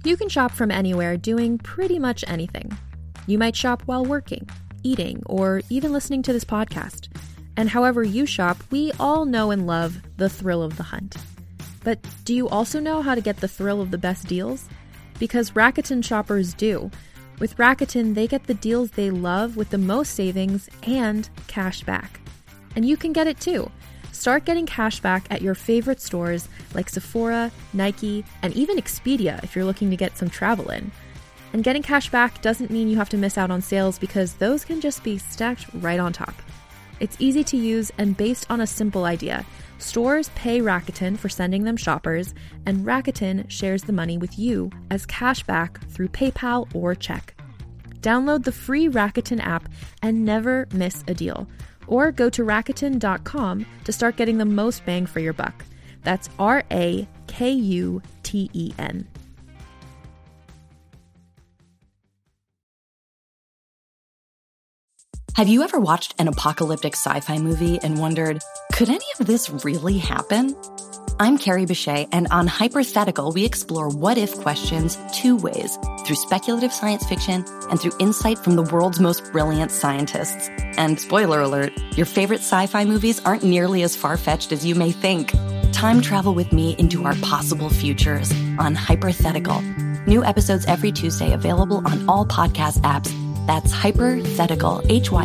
You can shop from anywhere doing pretty much anything. You might shop while working, eating, or even listening to this podcast. And however you shop, we all know and love the thrill of the hunt. But do you also know how to get the thrill of the best deals? Because Rakuten shoppers do. With Rakuten, they get the deals they love with the most savings and cash back. And you can get it too. Start getting cash back at your favorite stores like Sephora, Nike, and even Expedia if you're looking to get some travel in. And getting cash back doesn't mean you have to miss out on sales because those can just be stacked right on top. It's easy to use and based on a simple idea. Stores pay Rakuten for sending them shoppers, and Rakuten shares the money with you as cash back through PayPal or check. Download the free Rakuten app and never miss a deal. Or go to Rakuten.com to start getting the most bang for your buck. That's Rakuten. Have you ever watched an apocalyptic sci-fi movie and wondered, could any of this really happen? I'm Carrie Bechet, and on Hypothetical, we explore what-if questions two ways, through speculative science fiction and through insight from the world's most brilliant scientists. And spoiler alert, your favorite sci-fi movies aren't nearly as far-fetched as you may think. Time travel with me into our possible futures on Hypothetical. New episodes every Tuesday, available on all podcast apps. That's Hypothetical,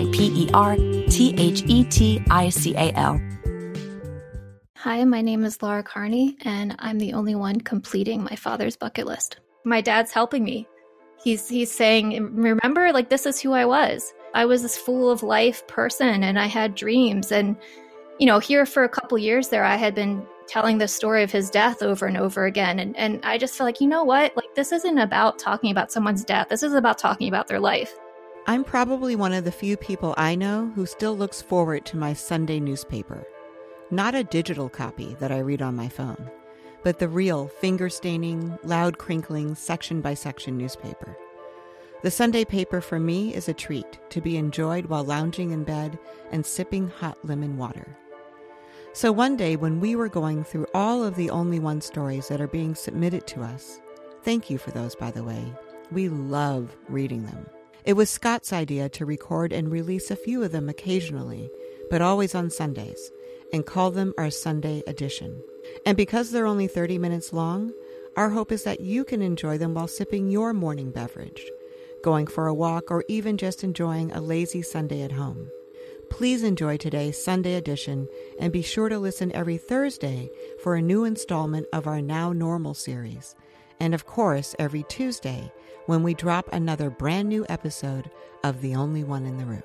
Hyperthetical. Hi, my name is Laura Carney, and I'm the only one completing my father's bucket list. My dad's helping me. He's saying, remember, like, this is who I was. I was this full of life person, and I had dreams. And, you know, here for a couple years there, I had been telling the story of his death over and over again. And I just feel like, you know what? Like, this isn't about talking about someone's death. This is about talking about their life. I'm probably one of the few people I know who still looks forward to my Sunday newspaper. Not a digital copy that I read on my phone, but the real finger-staining, loud crinkling, section-by-section newspaper. The Sunday paper for me is a treat to be enjoyed while lounging in bed and sipping hot lemon water. So one day when we were going through all of the Only One stories that are being submitted to us, thank you for those, by the way, we love reading them. It was Scott's idea to record and release a few of them occasionally, but always on Sundays, and call them our Sunday edition. And because they're only 30 minutes long, our hope is that you can enjoy them while sipping your morning beverage, going for a walk, or even just enjoying a lazy Sunday at home. Please enjoy today's Sunday edition, and be sure to listen every Thursday for a new installment of our Now Normal series. And of course, every Tuesday when we drop another brand new episode of The Only One in the Room.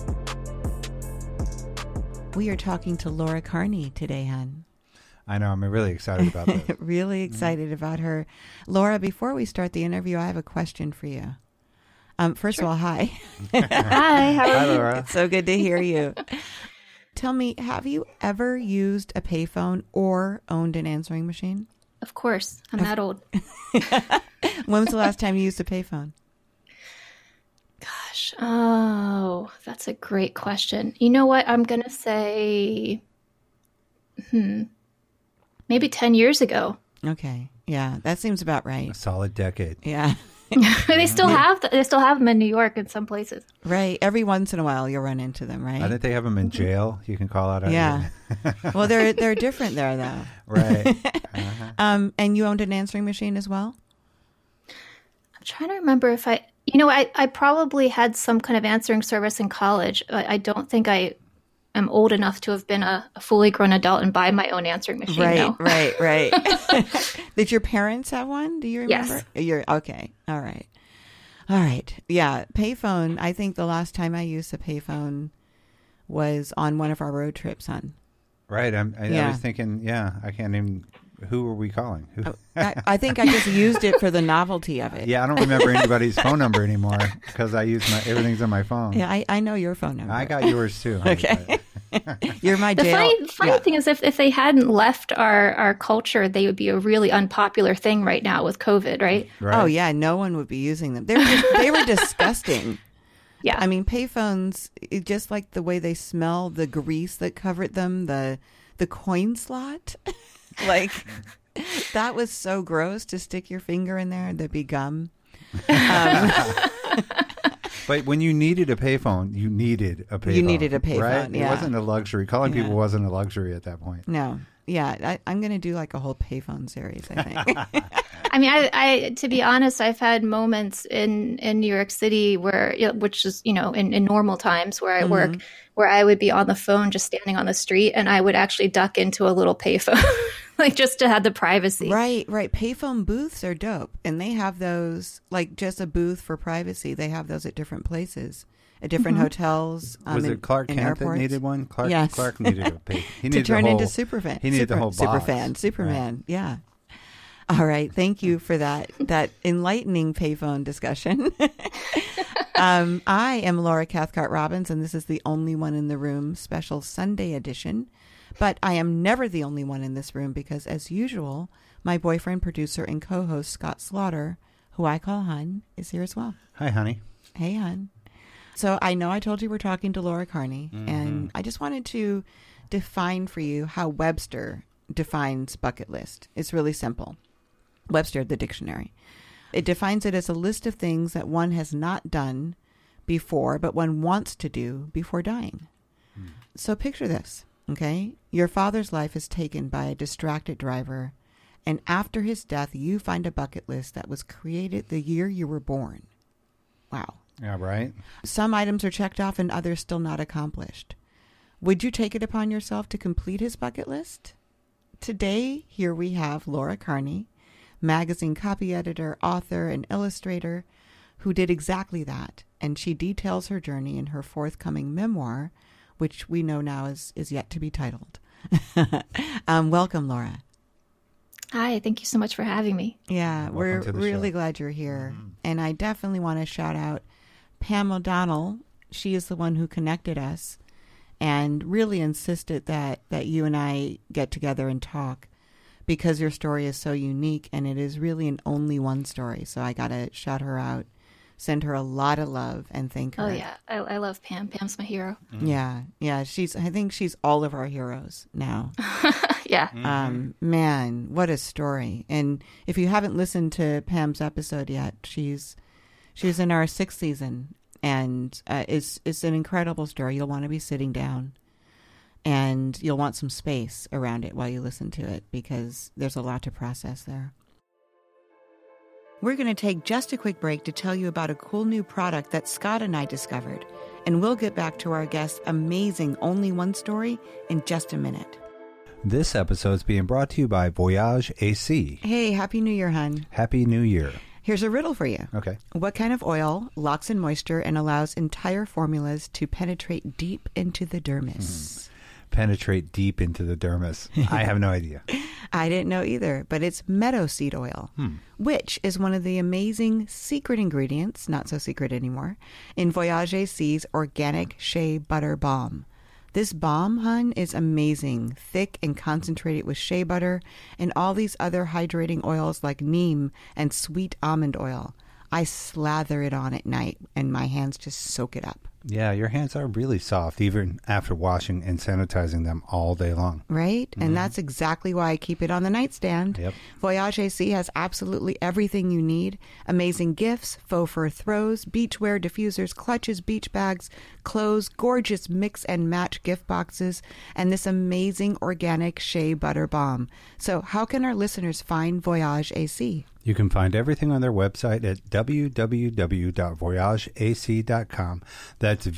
We are talking to Laura Carney today, hon. I know. I'm really excited about this. Really excited about her. Laura, before we start the interview, I have a question for you. First of all, hi. Hi, how are Hi, you? Laura. It's so good to hear you. Tell me, have you ever used a payphone or owned an answering machine? Of course, I'm that old. When was the last time you used a payphone? Gosh, oh, that's a great question. You know what? I'm going to say, maybe 10 years ago. Okay. Yeah, that seems about right. A solid decade. Yeah. They still have them in New York in some places. Right. Every once in a while you'll run into them, right? I think they have them in jail. You can call out. Yeah. Well, they're different there, though. Right. Uh-huh. And you owned an answering machine as well? I'm trying to remember if I probably had some kind of answering service in college. I don't think I am old enough to have been a fully grown adult and buy my own answering machine. Right. Did your parents have one? Do you remember? Yes. Okay. All right. Yeah. Payphone. I think the last time I used a payphone was on one of our road trips, hon. Right. I was thinking, I can't even. Who were we calling? I think I just used it for the novelty of it. Yeah, I don't remember anybody's phone number anymore because I use everything's on my phone. Yeah, I know your phone number. I got yours too. Okay. You're my The jail. funny thing is, if they hadn't left our culture, they would be a really unpopular thing right now with COVID, right? Oh yeah, no one would be using them. They were disgusting. Yeah. I mean, payphones, just like the way they smell, the grease that covered them, the coin slot. Like, That was so gross to stick your finger in there and there'd be gum. But when you needed a payphone, you needed a payphone. You needed a payphone, right? yeah. It wasn't a luxury. Calling people wasn't a luxury at that point. No. Yeah, I'm going to do like a whole payphone series, I think. I mean, I to be honest, I've had moments in New York City where, which is, in normal times where I work, where I would be on the phone just standing on the street and I would actually duck into a little payphone, like just to have the privacy. Right. Payphone booths are dope. And they have those, like just a booth for privacy. They have those at different places. At different hotels. Was it Clark Kent airports? That needed one? Yes. Clark needed a pay. He needed to turn the whole, into Superfan. He needed the whole box. Superman. Right. Yeah. All right. Thank you for that enlightening payphone discussion. I am Laura Cathcart Robbins, and this is the Only One in the Room special Sunday edition. But I am never the only one in this room because, as usual, my boyfriend, producer, and co-host Scott Slaughter, who I call Hun, is here as well. Hi, honey. Hey, Hun. So I know I told you we're talking to Laura Carney, and I just wanted to define for you how Webster defines bucket list. It's really simple. Webster, the dictionary. It defines it as a list of things that one has not done before, but one wants to do before dying. So picture this, okay? Your father's life is taken by a distracted driver, and after his death, you find a bucket list that was created the year you were born. Wow. Yeah, right. Some items are checked off and others still not accomplished. Would you take it upon yourself to complete his bucket list? Today, here we have Laura Carney, magazine copy editor, author, and illustrator, who did exactly that. And she details her journey in her forthcoming memoir, which we know now is yet to be titled. Welcome, Laura. Hi, thank you so much for having me. Yeah, we're really glad you're here. And I definitely want to shout out Pam O'Donnell. She is the one who connected us and really insisted that you and I get together and talk because your story is so unique and it is really an only one story. So I got to shout her out, send her a lot of love and thank her. Oh, yeah. I love Pam. Pam's my hero. Yeah. I think she's all of our heroes now. Yeah. Man, what a story. And if you haven't listened to Pam's episode yet, she's in our 6th season, and it's an incredible story. You'll want to be sitting down, and you'll want some space around it while you listen to it, because there's a lot to process there. We're going to take just a quick break to tell you about a cool new product that Scott and I discovered, and we'll get back to our guest's amazing Only One story in just a minute. This episode is being brought to you by Voyage AC. Hey, Happy New Year, hun. Happy New Year. Here's a riddle for you. Okay. What kind of oil locks in moisture and allows entire formulas to penetrate deep into the dermis? Penetrate deep into the dermis. I have no idea. I didn't know either, but it's meadow seed oil, which is one of the amazing secret ingredients, not so secret anymore, in Voyage AC's organic shea butter balm. This balm, hun, is amazing, thick and concentrated with shea butter and all these other hydrating oils like neem and sweet almond oil. I slather it on at night and my hands just soak it up. Yeah, your hands are really soft, even after washing and sanitizing them all day long. Right? And that's exactly why I keep it on the nightstand. Yep. Voyage AC has absolutely everything you need. Amazing gifts, faux fur throws, beachwear, diffusers, clutches, beach bags, clothes, gorgeous mix and match gift boxes, and this amazing organic shea butter balm. So how can our listeners find Voyage AC? You can find everything on their website at www.voyageac.com. That's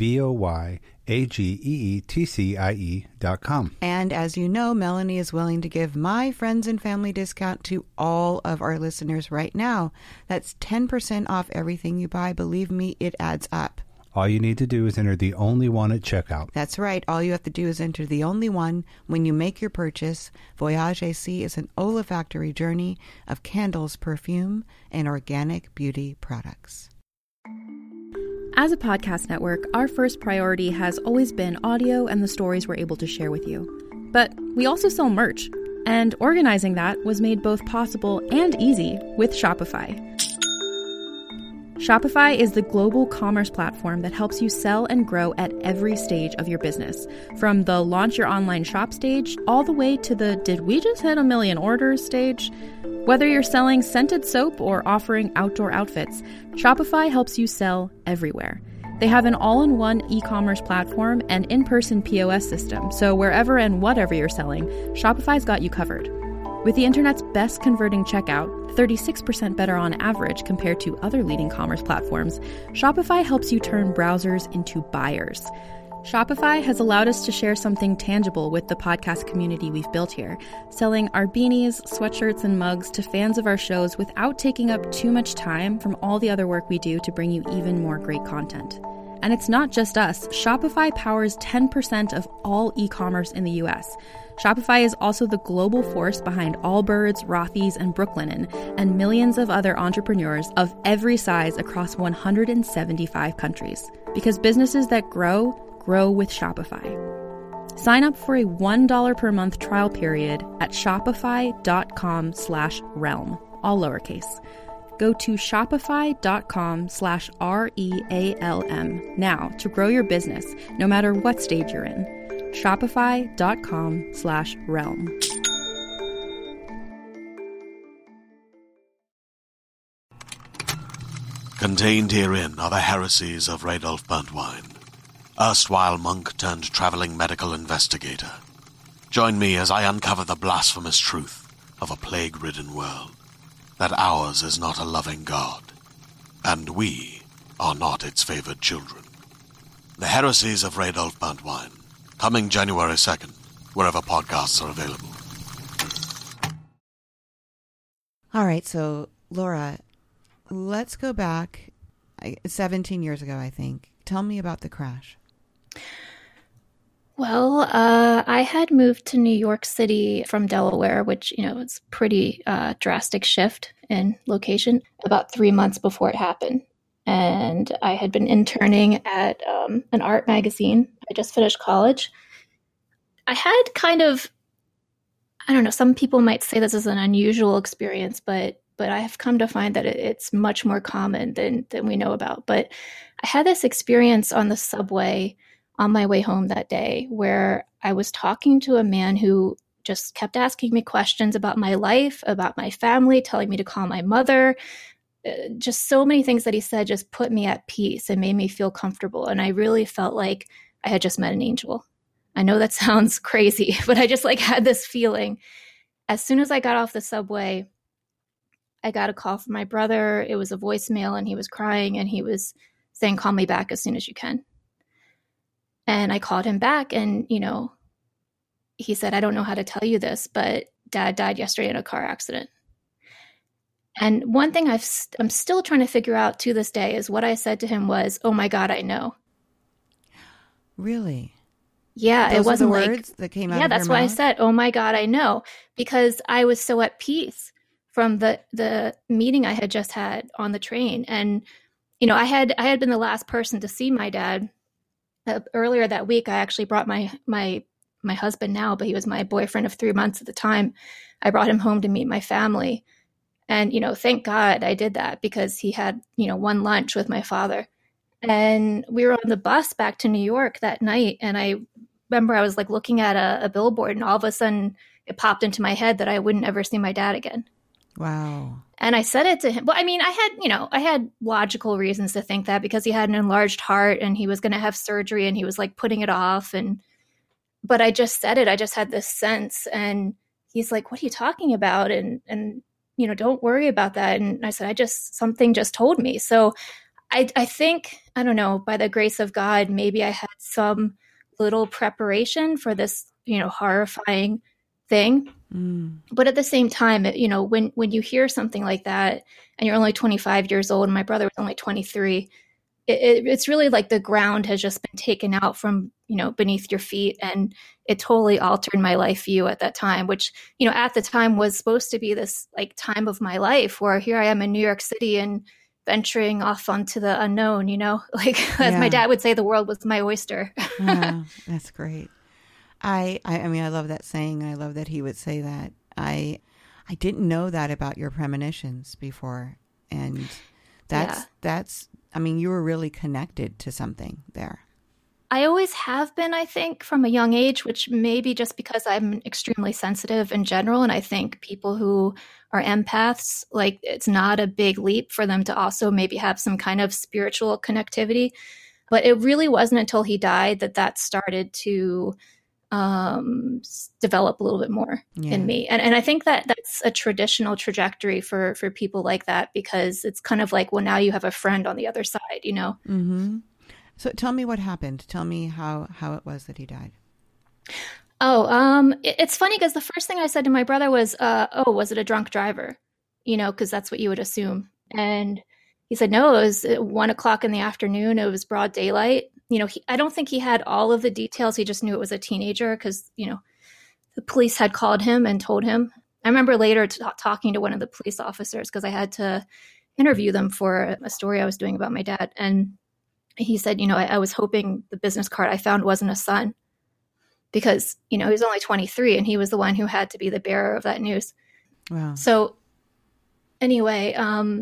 VOYAGEETCIE.com. And as you know, Melanie is willing to give my friends and family discount to all of our listeners right now. That's 10% off everything you buy. Believe me, it adds up. All you need to do is enter the only one at checkout. That's right. All you have to do is enter the only one when you make your purchase. Voyage AC is an olfactory journey of candles, perfume, and organic beauty products. As a podcast network, our first priority has always been audio and the stories we're able to share with you. But we also sell merch, and organizing that was made both possible and easy with Shopify. Shopify is the global commerce platform that helps you sell and grow at every stage of your business. From the launch your online shop stage, all the way to the did we just hit a million orders stage? Whether you're selling scented soap or offering outdoor outfits, Shopify helps you sell everywhere. They have an all-in-one e-commerce platform and in-person POS system, so wherever and whatever you're selling, Shopify's got you covered. With the internet's best converting checkout, 36% better on average compared to other leading commerce platforms, Shopify helps you turn browsers into buyers. Shopify has allowed us to share something tangible with the podcast community we've built here, selling our beanies, sweatshirts, and mugs to fans of our shows without taking up too much time from all the other work we do to bring you even more great content. And it's not just us. Shopify powers 10% of all e-commerce in the US. Shopify is also the global force behind Allbirds, Rothy's, and Brooklinen, and millions of other entrepreneurs of every size across 175 countries. Because businesses that grow with Shopify. Sign up for a $1 per month trial period at shopify.com/realm, all lowercase. Go to shopify.com/REALM now to grow your business, no matter what stage you're in. Shopify.com/realm. Contained herein are the heresies of Radolf Burntwine, erstwhile monk turned traveling medical investigator. Join me as I uncover the blasphemous truth of a plague-ridden world, that ours is not a loving God, and we are not its favored children. The Heresies of Radolf Burntwine, coming January 2nd, wherever podcasts are available. All right, so Laura, let's go back 17 years ago, I think. Tell me about the crash. Well, I had moved to New York City from Delaware, which, it's a pretty drastic shift in location, about 3 months before it happened. And I had been interning at an art magazine. I just finished college. I had kind of, I don't know, some people might say this is an unusual experience, but I have come to find that it's much more common than we know about. But I had this experience on the subway on my way home that day where I was talking to a man who just kept asking me questions about my life, about my family, telling me to call my mother. Just so many things that he said just put me at peace and made me feel comfortable. And I really felt like I had just met an angel. I know that sounds crazy, but I just had this feeling. As soon as I got off the subway, I got a call from my brother. It was a voicemail and he was crying and he was saying, call me back as soon as you can. And I called him back and, he said, I don't know how to tell you this, but Dad died yesterday in a car accident. And one thing I'm still trying to figure out to this day is what I said to him was, oh my God, I know. Really? Yeah, Those it wasn't were the words that came out of your that's why I mouth? said, oh my God, I know. Because I was so at peace from the meeting I had just had on the train. And, I had been the last person to see my dad. Earlier that week, I actually brought my husband now, but he was my boyfriend of 3 months at the time. I brought him home to meet my family. And, thank God I did that because he had, one lunch with my father. And we were on the bus back to New York that night. And I remember I was looking at a billboard and all of a sudden it popped into my head that I wouldn't ever see my dad again. Wow. And I said it to him. Well, I had logical reasons to think that because he had an enlarged heart and he was going to have surgery and he was putting it off. But I just said it. I just had this sense. And he's like, what are you talking about? And don't worry about that. And I said, something just told me. So I think, I don't know, by the grace of God, maybe I had some little preparation for this, horrifying thing. But at the same time, when you hear something like that and you're only 25 years old and my brother was only 23, it's really the ground has just been taken out from, beneath your feet. And it totally altered my life view at that time, which, at the time was supposed to be this time of my life where here I am in New York City and venturing off onto the unknown, as my dad would say, the world was my oyster. Yeah, that's great. I love that saying. I love that he would say that. I didn't know that about your premonitions before. And That's, I mean, you were really connected to something there. I always have been, I think, from a young age, which may be just because I'm extremely sensitive in general. And I think people who are empaths, like, it's not a big leap for them to also maybe have some kind of spiritual connectivity. But it really wasn't until he died that started to develop a little bit more in me. And I think that's a traditional trajectory for people like that, because it's kind of like, well, now you have a friend on the other side, you know? Mm-hmm. So tell me what happened. Tell me how it was that he died. It's funny because the first thing I said to my brother was, was it a drunk driver? You know, because that's what you would assume. And he said, no, it was 1:00 in the afternoon. It was broad daylight. You know, I don't think he had all of the details. He just knew it was a teenager because, you know, the police had called him and told him. I remember later talking to one of the police officers because I had to interview them for a story I was doing about my dad. And he said, you know, I was hoping the business card I found wasn't a son because, you know, he was only 23 and he was the one who had to be the bearer of that news. Wow. So anyway,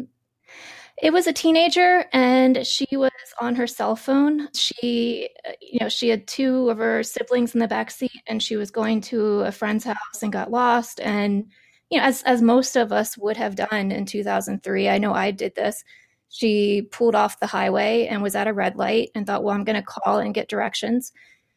it was a teenager and she was on her cell phone. She had 2 of her siblings in the backseat and she was going to a friend's house and got lost. And, you know, as most of us would have done in 2003, I know I did this. She pulled off the highway and was at a red light and thought, well, I'm going to call and get directions.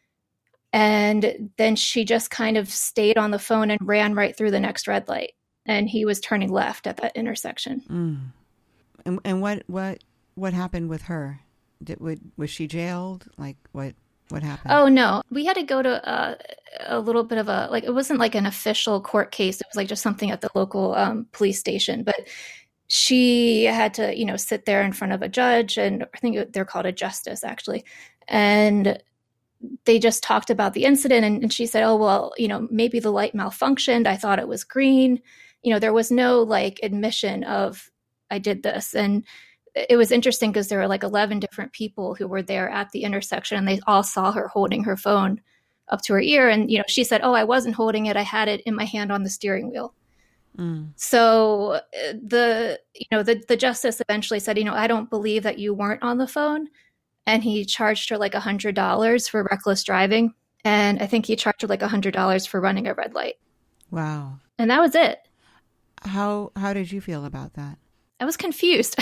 And then she just kind of stayed on the phone and ran right through the next red light. And he was turning left at that intersection. Mm. And what happened with her? Was she jailed? Like what happened? Oh no, we had to go to a little bit of it wasn't like an official court case. It was like just something at the local police station. But she had to, you know, sit there in front of a judge, and I think they're called a justice actually, and they just talked about the incident. And she said, oh well, you know, maybe the light malfunctioned. I thought it was green. You know, there was no like admission of I did this. And it was interesting because there were like 11 different people who were there at the intersection and they all saw her holding her phone up to her ear. And, you know, she said, oh, I wasn't holding it. I had it in my hand on the steering wheel. Mm. So the justice eventually said, you know, I don't believe that you weren't on the phone. And he charged her like $100 for reckless driving. And I think he charged her like $100 for running a red light. Wow. And that was it. How did you feel about that? I was confused.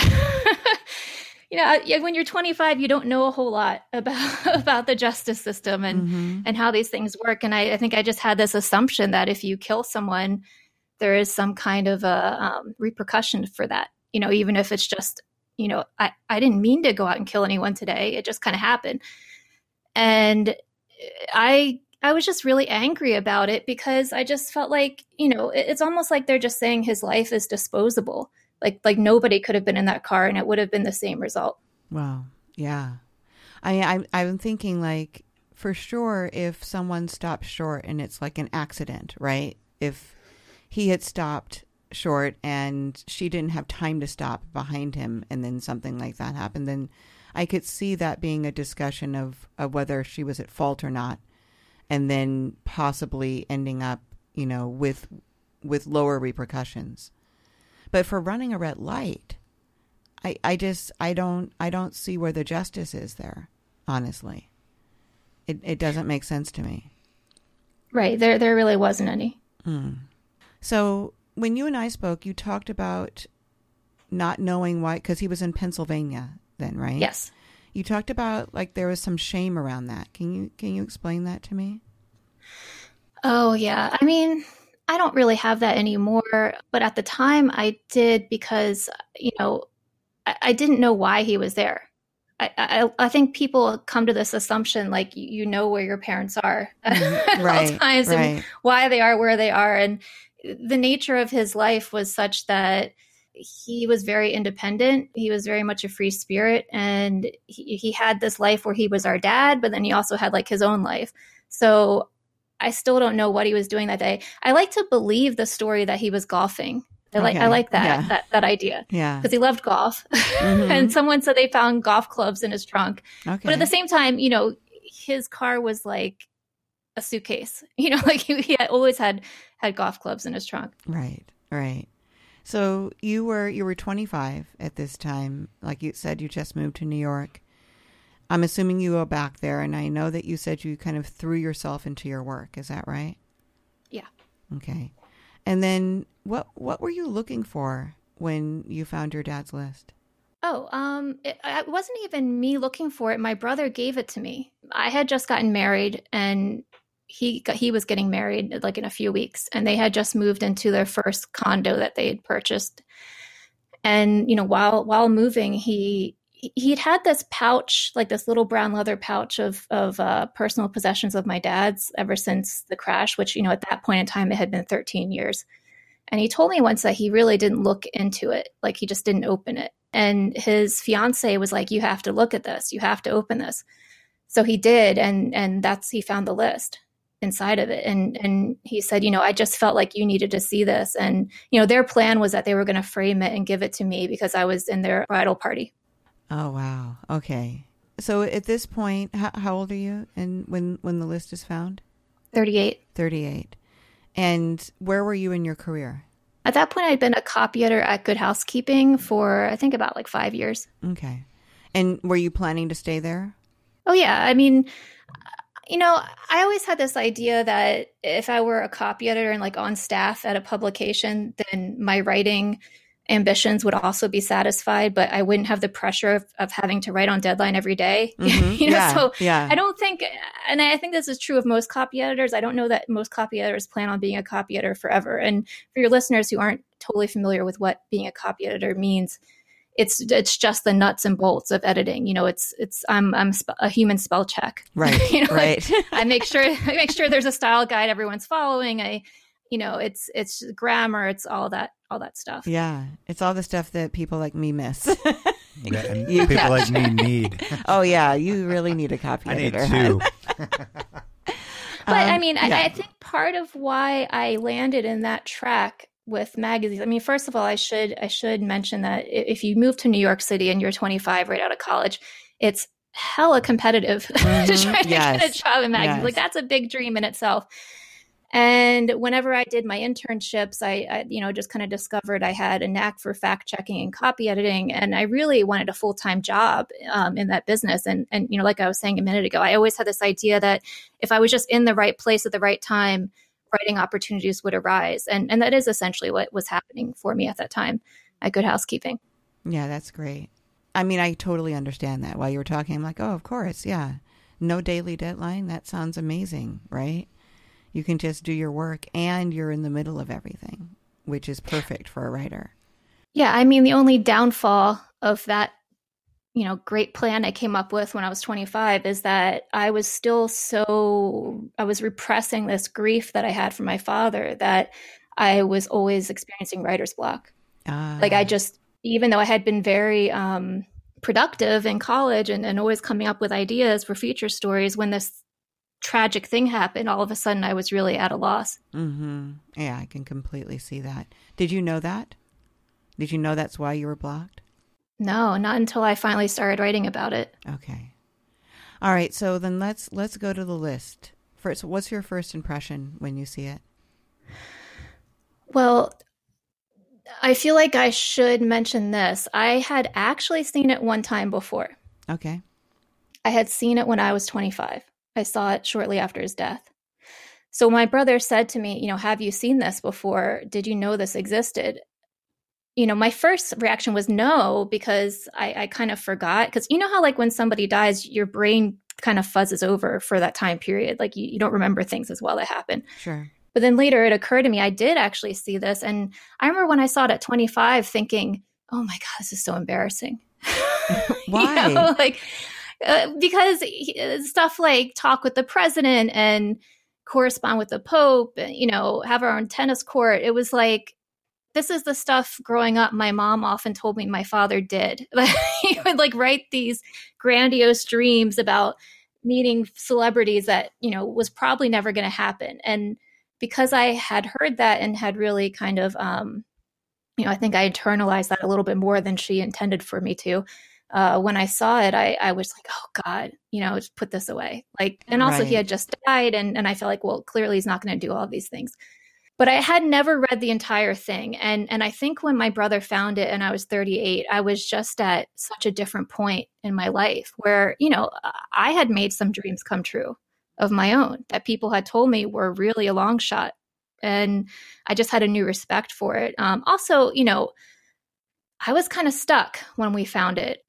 You know, when you're 25, you don't know a whole lot about the justice system and how these things work. And I think I just had this assumption that if you kill someone, there is some kind of a repercussion for that. You know, even if it's just, you know, I didn't mean to go out and kill anyone today. It just kind of happened. And I was just really angry about it because I just felt like, you know, it's almost like they're just saying his life is disposable. Like nobody could have been in that car and it would have been the same result. Wow. Yeah. I'm thinking like for sure if someone stops short and it's like an accident, right? If he had stopped short and she didn't have time to stop behind him and then something like that happened, then I could see that being a discussion of whether she was at fault or not. And then possibly ending up, you know, with lower repercussions. But for running a red light, I don't see where the justice is there, honestly. It doesn't make sense to me. Right. There really wasn't any. Mm. So when you and I spoke, you talked about not knowing why, because he was in Pennsylvania then, right? Yes. You talked about like there was some shame around that. Can you explain that to me? Oh, yeah. I mean, I don't really have that anymore, but at the time I did because, you know, I didn't know why he was there. I think people come to this assumption like you know where your parents are at all times and why they are where they are. And the nature of his life was such that he was very independent. He was very much a free spirit. And he had this life where he was our dad, but then he also had like his own life. So I still don't know what he was doing that day. I like to believe the story that he was golfing. I like that idea. Yeah. Because he loved golf. Mm-hmm. And someone said they found golf clubs in his trunk. Okay. But at the same time, you know, his car was like a suitcase. You know, like he had always had golf clubs in his trunk. Right. So you were 25 at this time. Like you said, you just moved to New York. I'm assuming you go back there, and I know that you said you kind of threw yourself into your work. Is that right? Yeah. Okay. And then what were you looking for when you found your dad's list? Oh, it wasn't even me looking for it. My brother gave it to me. I had just gotten married, and he was getting married like in a few weeks, and they had just moved into their first condo that they had purchased. And while moving, he'd had this pouch, like this little brown leather pouch of personal possessions of my dad's ever since the crash, which at that point in time it had been 13 years. And he told me once that he really didn't look into it, like he just didn't open it. And his fiance was like, "You have to look at this. You have to open this." So he did, and he found the list inside of it. And he said, "I just felt like you needed to see this." And, their plan was that they were going to frame it and give it to me because I was in their bridal party. Oh, wow. Okay. So at this point, how old are you and when the list is found? 38. 38. And where were you in your career? At that point, I'd been a copy editor at Good Housekeeping for, I think, about like 5 years. Okay. And were you planning to stay there? Oh, yeah. I mean, I always had this idea that if I were a copy editor and like on staff at a publication, then my writing ambitions would also be satisfied, but I wouldn't have the pressure of having to write on deadline every day. Mm-hmm. I don't think, and I think this is true of most copy editors. I don't know that most copy editors plan on being a copy editor forever. And for your listeners who aren't totally familiar with what being a copy editor means, it's just the nuts and bolts of editing. I'm a human spell check. Right. Right. I make sure there's a style guide everyone's following. It's grammar. It's all that stuff. Yeah. It's all the stuff that people like me miss. Yeah, and people like me need. Oh, yeah. You really need a copy editor. I need two. But I think part of why I landed in that track with magazines, first of all, I should mention that if you move to New York City and you're 25 right out of college, it's hella competitive to try to get a job in magazines. Yes. Like that's a big dream in itself. And whenever I did my internships, I just kind of discovered I had a knack for fact checking and copy editing. And I really wanted a full-time job in that business. And like I was saying a minute ago, I always had this idea that if I was just in the right place at the right time, writing opportunities would arise. And that is essentially what was happening for me at that time at Good Housekeeping. Yeah, that's great. I totally understand that. While you were talking, I'm like, oh, of course. Yeah. No daily deadline. That sounds amazing, right? You can just do your work and you're in the middle of everything, which is perfect for a writer. Yeah. The only downfall of that, great plan I came up with when I was 25 is that I was repressing this grief that I had from my father, that I was always experiencing writer's block. Even though I had been very productive in college and always coming up with ideas for feature stories, when this tragic thing happened, all of a sudden I was really at a loss. Mm-hmm. Yeah, I can completely see that. Did you know that? Did you know that's why you were blocked? No, not until I finally started writing about it. Okay. All right, so then let's go to the list. First, what's your first impression when you see it? Well, I feel like I should mention this. I had actually seen it one time before. Okay. I had seen it when I was 25. I saw it shortly after his death. So my brother said to me, have you seen this before? Did you know this existed? My first reaction was no, because I kind of forgot. Because how like when somebody dies, your brain kind of fuzzes over for that time period. Like you don't remember things as well that happened. Sure. But then later it occurred to me, I did actually see this. And I remember when I saw it at 25 thinking, oh my God, this is so embarrassing. Why? Because stuff like talk with the president and correspond with the Pope, and, have our own tennis court. It was like, this is the stuff growing up my mom often told me my father did. He would write these grandiose dreams about meeting celebrities that, was probably never going to happen. And because I had heard that and had really kind of, I think I internalized that a little bit more than she intended for me to. When I saw it, I was like, oh God, just put this away. And also he had just died. And I felt like, well, clearly he's not going to do all of these things. But I had never read the entire thing. And I think when my brother found it and I was 38, I was just at such a different point in my life where, I had made some dreams come true of my own that people had told me were really a long shot. And I just had a new respect for it. Also, I was kind of stuck when we found it.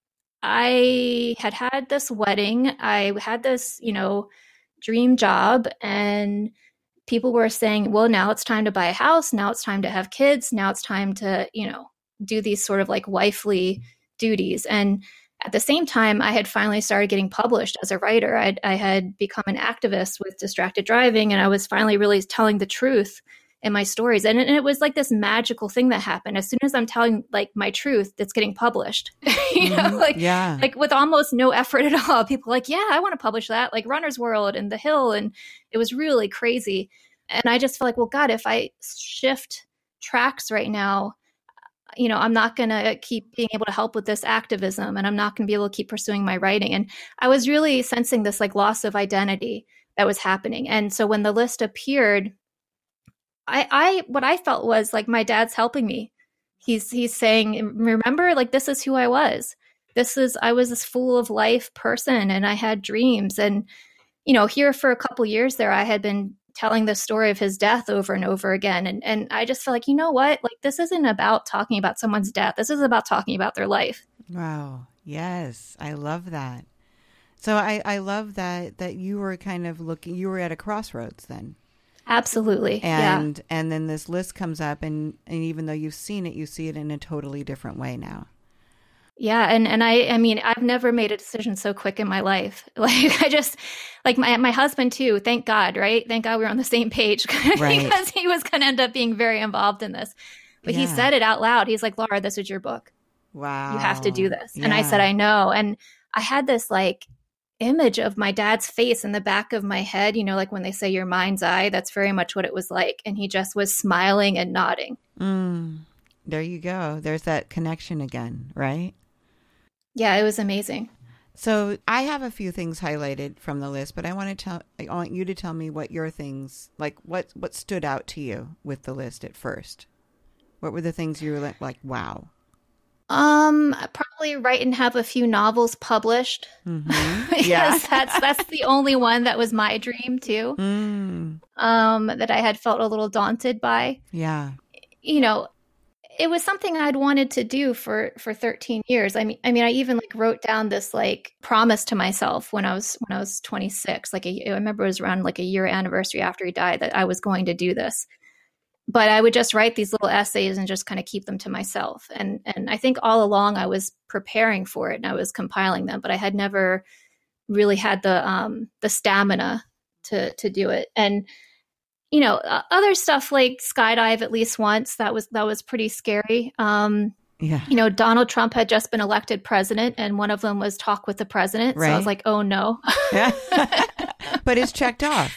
I had this wedding. I had this, dream job, and people were saying, well, now it's time to buy a house. Now it's time to have kids. Now it's time to, do these sort of like wifely duties. And at the same time, I had finally started getting published as a writer. I had become an activist with Distracted Driving, and I was finally really telling the truth in my stories. And it was like this magical thing that happened. As soon as I'm telling like my truth, it's getting published, like with almost no effort at all. People are like, yeah, I want to publish that, like Runner's World and The Hill. And it was really crazy. And I just felt like, well, God, if I shift tracks right now, I'm not going to keep being able to help with this activism, and I'm not going to be able to keep pursuing my writing. And I was really sensing this like loss of identity that was happening. And so when the list appeared, what I felt was like my dad's helping me. He's saying, remember, like, this is who I was. I was this full of life person, and I had dreams. And, here for a couple years there, I had been telling the story of his death over and over again. And I just felt like, you know what? Like, this isn't about talking about someone's death. This is about talking about their life. Wow. Yes. I love that. So I love that you were kind of you were at a crossroads then. Absolutely. And then this list comes up, and even though you've seen it, you see it in a totally different way now. Yeah. And I mean, I've never made a decision so quick in my life. Like, I just, like my husband too, thank God, right? Thank God we were on the same page right. because he was going to end up being very involved in this. But he said it out loud. He's like, Laura, this is your book. Wow. You have to do this. Yeah. And I said, I know. And I had this like image of my dad's face in the back of my head, like when they say your mind's eye, that's very much what it was like. And he just was smiling and nodding. There you go. There's that connection again, right? Yeah, it was amazing. So I have a few things highlighted from the list, but I want you to tell me what your things, like what stood out to you with the list at first. What were the things you were like, wow? Probably write and have a few novels published. Mm-hmm. Because that's the only one that was my dream too. That I had felt a little daunted by. Yeah. It was something I'd wanted to do for 13 years. I mean, I even like wrote down this like promise to myself when I was 26. Like I remember it was around like a year anniversary after he died that I was going to do this. But I would just write these little essays and just kind of keep them to myself. And I think all along I was preparing for it and I was compiling them, but I had never really had the stamina to do it. And other stuff like skydive at least once, that was pretty scary. Donald Trump had just been elected president, and one of them was talk with the president. Right. So I was like, oh no. But it's checked off.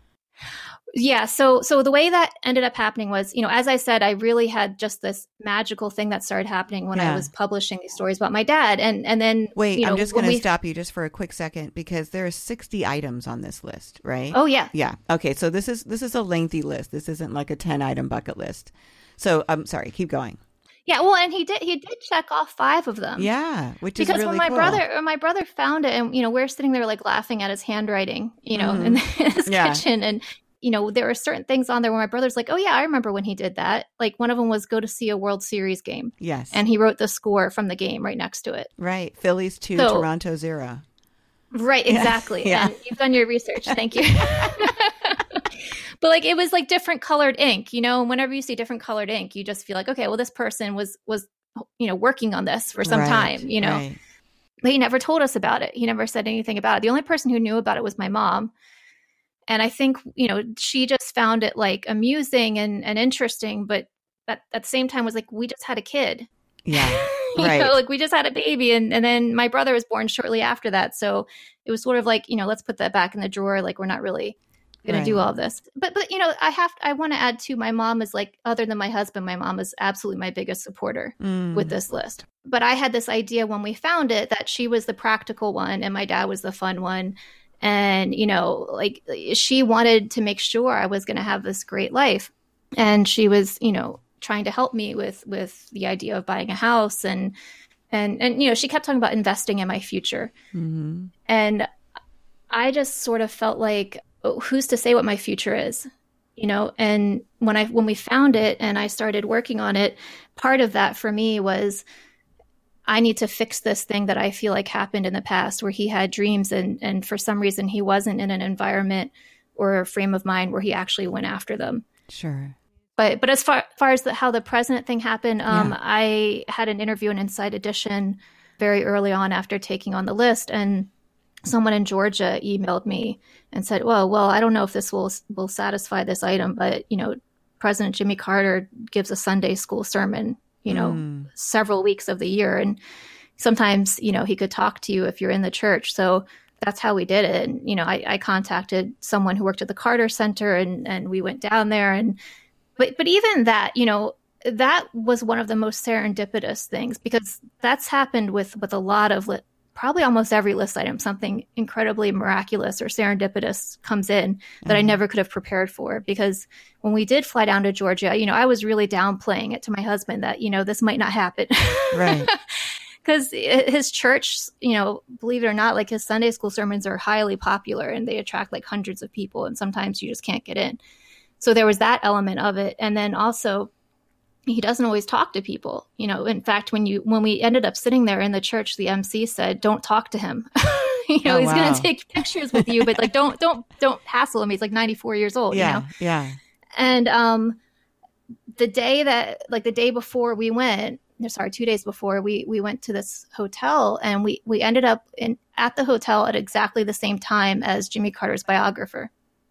Yeah. So the way that ended up happening was, as I said, I really had just this magical thing that started happening when I was publishing these stories about my dad. And then wait, I'm just going to stop you just for a quick second, because there are 60 items on this list, right? Oh yeah. Yeah. Okay. So this is a lengthy list. This isn't like a 10-item bucket list. So I'm sorry, keep going. Yeah, well, and he did check off 5 of them. Yeah, which is because really when cool. my brother found it, and we're sitting there like laughing at his handwriting, in his kitchen, and there were certain things on there where my brother's like, oh yeah, I remember when he did that. Like one of them was go to see a World Series game. Yes. And he wrote the score from the game right next to it. Right. Phillies 2, Toronto 0. Right. Exactly. Yeah. And you've done your research. Thank you. But like, it was like different colored ink, and whenever you see different colored ink, you just feel like, okay, well, this person was working on this for some time, Right. But he never told us about it. He never said anything about it. The only person who knew about it was my mom. And I think, she just found it like amusing and interesting, but at the same time was like, we just had a kid. Yeah. Right. Like we just had a baby. And then my brother was born shortly after that. So it was sort of like, let's put that back in the drawer. Like we're not really going to do all this. But I want to add too, my mom is like, other than my husband, my mom is absolutely my biggest supporter with this list. But I had this idea when we found it that she was the practical one and my dad was the fun one. And, like she wanted to make sure I was going to have this great life. And she was, trying to help me with the idea of buying a house. And she kept talking about investing in my future. Mm-hmm. And I just sort of felt like, who's to say what my future is? And when we found it and I started working on it, part of that for me was I need to fix this thing that I feel like happened in the past where he had dreams and for some reason he wasn't in an environment or a frame of mind where he actually went after them. Sure. But as far as how the president thing happened, I had an interview in Inside Edition very early on after taking on the list, and someone in Georgia emailed me and said, well, I don't know if this will satisfy this item, but, President Jimmy Carter gives a Sunday school sermon, several weeks of the year. And sometimes, he could talk to you if you're in the church. So that's how we did it. And, I contacted someone who worked at the Carter Center and we went down there. But even that, that was one of the most serendipitous things, because that's happened with a lot of probably almost every list item, something incredibly miraculous or serendipitous comes in that I never could have prepared for. Because when we did fly down to Georgia, I was really downplaying it to my husband that, this might not happen. Right. Because his church, believe it or not, like his Sunday school sermons are highly popular and they attract like hundreds of people. And sometimes you just can't get in. So there was that element of it. And then also, he doesn't always talk to people. In fact, when we ended up sitting there in the church, the MC said, "Don't talk to him." He's going to take pictures with you, but like don't hassle him. He's like 94 years old. Yeah. And the day before we went, 2 days before we went to this hotel, and we ended up at the hotel at exactly the same time as Jimmy Carter's biographer.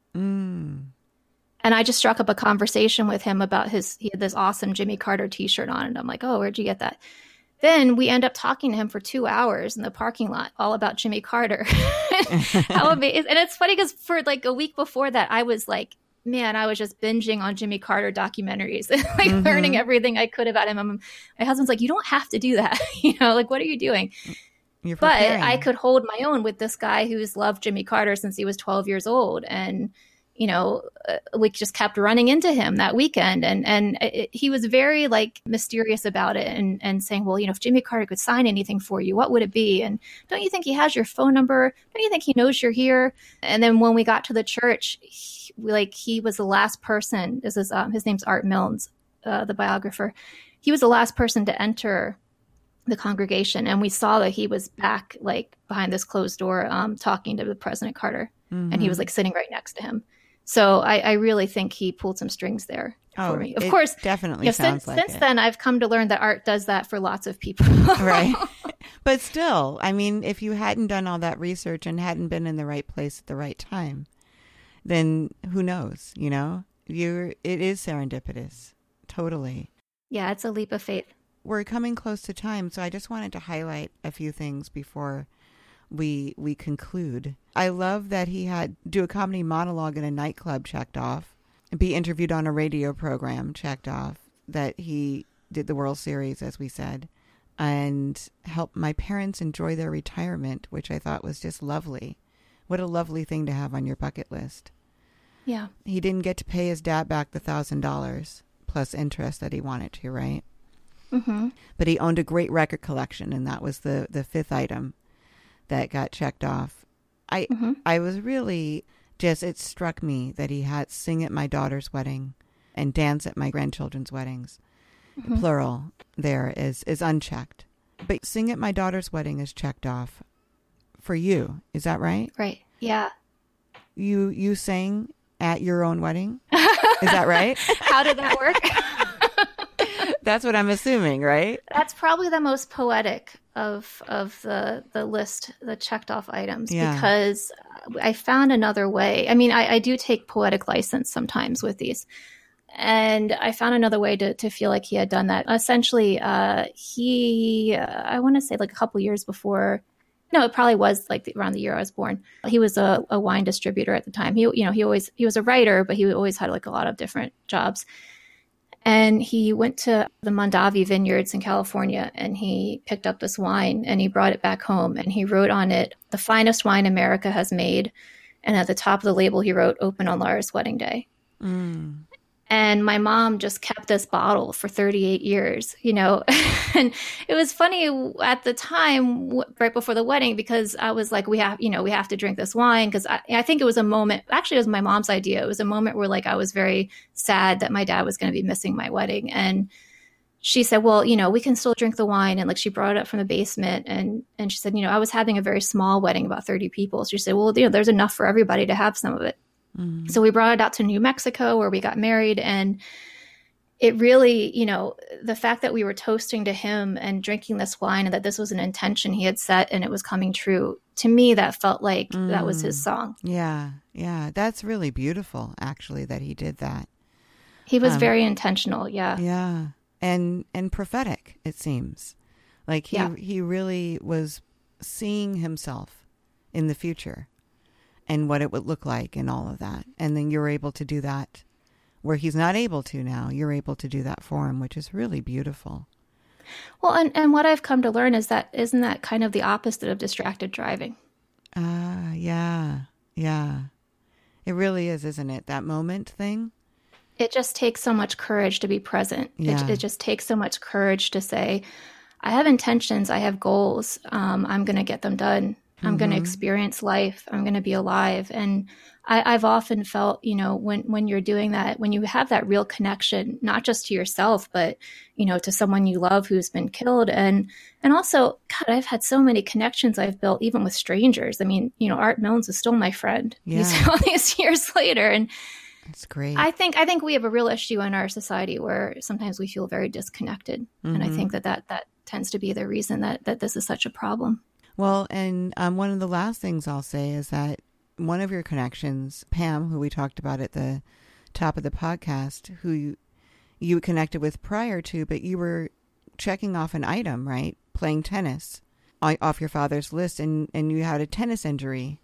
And I just struck up a conversation with him about he had this awesome Jimmy Carter t-shirt on. And I'm like, oh, where'd you get that? Then we end up talking to him for 2 hours in the parking lot, all about Jimmy Carter. How amazing. And it's funny because for like a week before that, I was like, man, I was just binging on Jimmy Carter documentaries, like learning everything I could about him. My husband's like, you don't have to do that. Like, what are you doing? But I could hold my own with this guy who's loved Jimmy Carter since he was 12 years old. And we just kept running into him that weekend. And he was very like mysterious about it and saying, well, if Jimmy Carter could sign anything for you, what would it be? And don't you think he has your phone number? Don't you think he knows you're here? And then when we got to the church, he was the last person. This is his name's Art Milnes, the biographer. He was the last person to enter the congregation. And we saw that he was back like behind this closed door talking to the President Carter. And he was like sitting right next to him. So I really think he pulled some strings there for me. Of course, definitely sounds like since then, I've come to learn that Art does that for lots of people. Right. But still, I mean, if you hadn't done all that research and hadn't been in the right place at the right time, then who knows, it is serendipitous. Totally. Yeah, it's a leap of faith. We're coming close to time, so I just wanted to highlight a few things before we conclude. I love that he had do a comedy monologue in a nightclub, checked off, be interviewed on a radio program, checked off, that he did the World Series, as we said, and helped my parents enjoy their retirement, which I thought was just lovely. What a lovely thing to have on your bucket list. Yeah. He didn't get to pay his dad back the $1,000 plus interest that he wanted to, right? Mm-hmm. But he owned a great record collection, and that was the fifth item that got checked off. I was really it struck me that he had sing at my daughter's wedding and dance at my grandchildren's weddings. Plural there is unchecked. But sing at my daughter's wedding is checked off for you. Is that right? Right. Yeah. You sang at your own wedding? Is that right? How did that work? That's what I'm assuming, right? That's probably the most poetic of the list, the checked off items, because I found another way. I mean, I do take poetic license sometimes with these. And I found another way to feel like he had done that. Essentially, I want to say like a couple years before, no, it probably was like around the year I was born. He was a wine distributor at the time. He was a writer, but he always had like a lot of different jobs. And he went to the Mondavi vineyards in California and he picked up this wine and he brought it back home and he wrote on it, "The finest wine America has made." And at the top of the label, he wrote, "Open on Laura's wedding day." And my mom just kept this bottle for 38 years, you know. And it was funny at the time, right before the wedding, because I was like, we have to drink this wine. Because I think it was a moment, actually, it was my mom's idea. It was a moment where like I was very sad that my dad was going to be missing my wedding. And she said, well, you know, we can still drink the wine. And like she brought it up from the basement. And she said, you know, I was having a very small wedding, about 30 people. So she said, well, you know, there's enough for everybody to have some of it. Mm-hmm. So we brought it out to New Mexico where we got married. And it really, you know, the fact that we were toasting to him and drinking this wine and that this was an intention he had set and it was coming true, to me, that felt like that was his song. Yeah. Yeah. That's really beautiful, actually, that he did that. He was very intentional. Yeah. Yeah. And prophetic, it seems. Like he really was seeing himself in the future and what it would look like and all of that. And then you're able to do that where he's not able to now. You're able to do that for him, which is really beautiful. Well, and what I've come to learn is that isn't that kind of the opposite of distracted driving? Yeah. Yeah. It really is, isn't it? That moment thing. It just takes so much courage to be present. Yeah. It just takes so much courage to say, I have intentions, I have goals, I'm going to get them done. I'm going to experience life. I'm going to be alive. And I've often felt, you know, when you're doing that, when you have that real connection, not just to yourself, but, you know, to someone you love who's been killed. And also, God, I've had so many connections I've built, even with strangers. I mean, you know, Art Milnes is still my friend. Yeah. All these years later. And that's great. I think we have a real issue in our society where sometimes we feel very disconnected. And I think that tends to be the reason that this is such a problem. Well, and one of the last things I'll say is that one of your connections, Pam, who we talked about at the top of the podcast, who you connected with prior to, but you were checking off an item, right? Playing tennis off your father's list, and you had a tennis injury,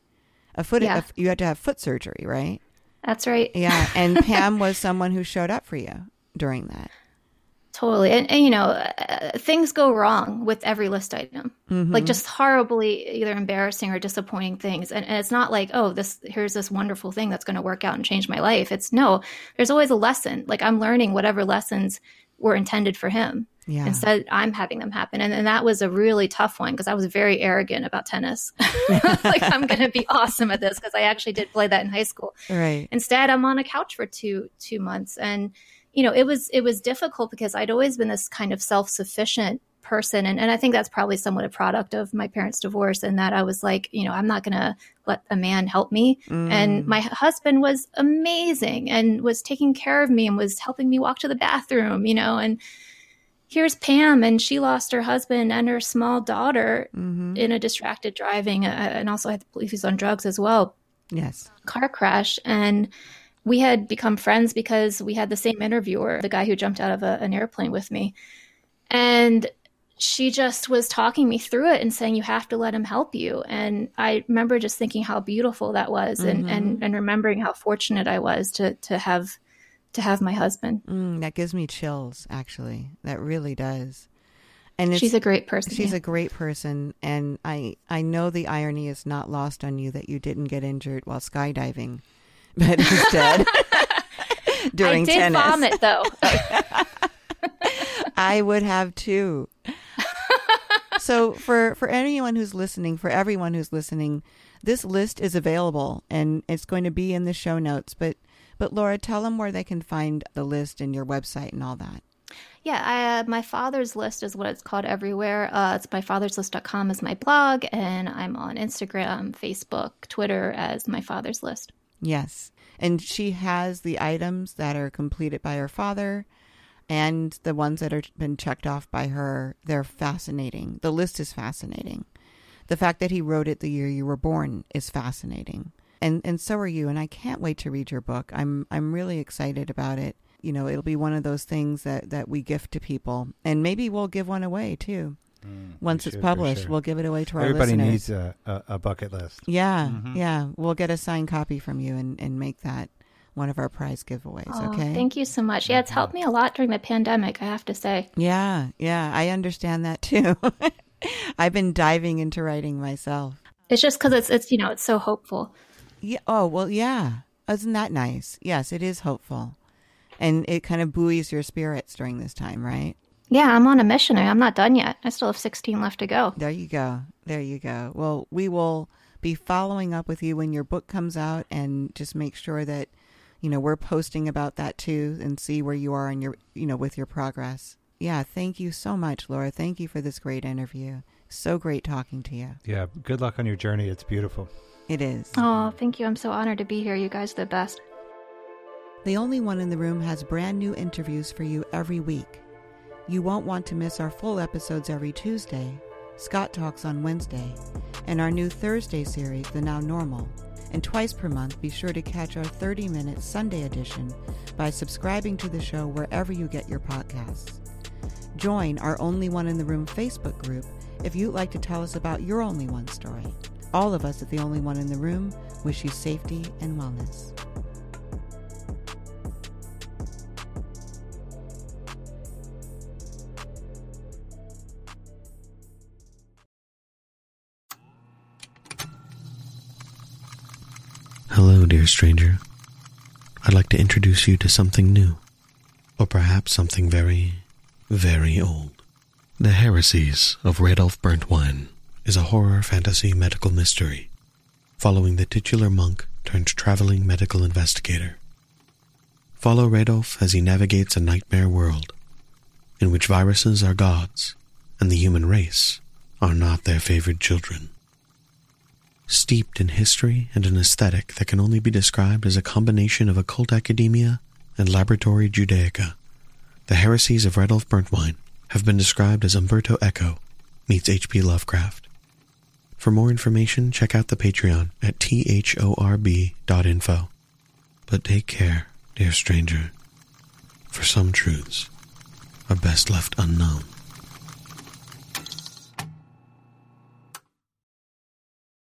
you had to have foot surgery, right? That's right. Yeah, and Pam was someone who showed up for you during that. Totally. And you know, things go wrong with every list item, like just horribly either embarrassing or disappointing things. And it's not like, oh, here's this wonderful thing that's going to work out and change my life. There's always a lesson. Like I'm learning whatever lessons were intended for him. Yeah. Instead, I'm having them happen. And that was a really tough one because I was very arrogant about tennis. Like I'm going to be awesome at this because I actually did play that in high school. Right. Instead, I'm on a couch for two months. And you know, it was difficult because I'd always been this kind of self-sufficient person. And I think that's probably somewhat a product of my parents' divorce, and that I was like, you know, I'm not going to let a man help me. And my husband was amazing and was taking care of me and was helping me walk to the bathroom, you know, and here's Pam, and she lost her husband and her small daughter in a distracted driving. And also I believe he's on drugs as well. Yes. Car crash. And we had become friends because we had the same interviewer, the guy who jumped out of an airplane with me. And she just was talking me through it and saying, you have to let him help you. And I remember just thinking how beautiful that was and remembering how fortunate I was to have my husband. That gives me chills, actually. That really does. And she's a great person. She's a great person. And I know the irony is not lost on you that you didn't get injured while skydiving. But instead, during tennis. I did vomit, though. I would have, too. So for anyone who's listening, for everyone who's listening, this list is available, and it's going to be in the show notes. But Laura, tell them where they can find the list and your website and all that. Yeah, My Father's List is what it's called everywhere. It's myfatherslist.com is my blog, and I'm on Instagram, Facebook, Twitter as My Father's List. Yes. And she has the items that are completed by her father and the ones that are been checked off by her. They're fascinating. The list is fascinating. The fact that he wrote it the year you were born is fascinating. And so are you. And I can't wait to read your book. I'm really excited about it. You know, it'll be one of those things that we gift to people. And maybe we'll give one away, too. Once it's published, we'll give it away to our listeners. Everybody needs a bucket list. Yeah, yeah. We'll get a signed copy from you and make that one of our prize giveaways, okay? Thank you so much. Yeah, it's helped me a lot during the pandemic, I have to say. Yeah, I understand that too. I've been diving into writing myself. It's just because it's you know, it's so hopeful. Yeah. Oh, well, yeah. Isn't that nice? Yes, it is hopeful. And it kind of buoys your spirits during this time, right? Yeah, I'm on a mission. I'm not done yet. I still have 16 left to go. There you go. There you go. Well, we will be following up with you when your book comes out, and just make sure that, we're posting about that too, and see where you are in your, with your progress. Yeah, thank you so much, Laura. Thank you for this great interview. So great talking to you. Yeah, good luck on your journey. It's beautiful. It is. Oh, thank you. I'm so honored to be here. You guys are the best. The Only One in the Room has brand new interviews for you every week. You won't want to miss our full episodes every Tuesday, Scott Talks on Wednesday, and our new Thursday series, The Now Normal. And twice per month, be sure to catch our 30-minute Sunday edition by subscribing to the show wherever you get your podcasts. Join our Only One in the Room Facebook group if you'd like to tell us about your Only One story. All of us at The Only One in the Room wish you safety and wellness. Hello, dear stranger. I'd like to introduce you to something new, or perhaps something very, very old. The Heresies of Radolf Burntwine is a horror fantasy medical mystery following the titular monk turned traveling medical investigator. Follow Radolf as he navigates a nightmare world in which viruses are gods and the human race are not their favored children. Steeped in history and an aesthetic that can only be described as a combination of occult academia and laboratory Judaica, the Heresies of Radolf Burntwine have been described as Umberto Eco meets H.P. Lovecraft. For more information, check out the Patreon at thorb.info. But take care, dear stranger, for some truths are best left unknown.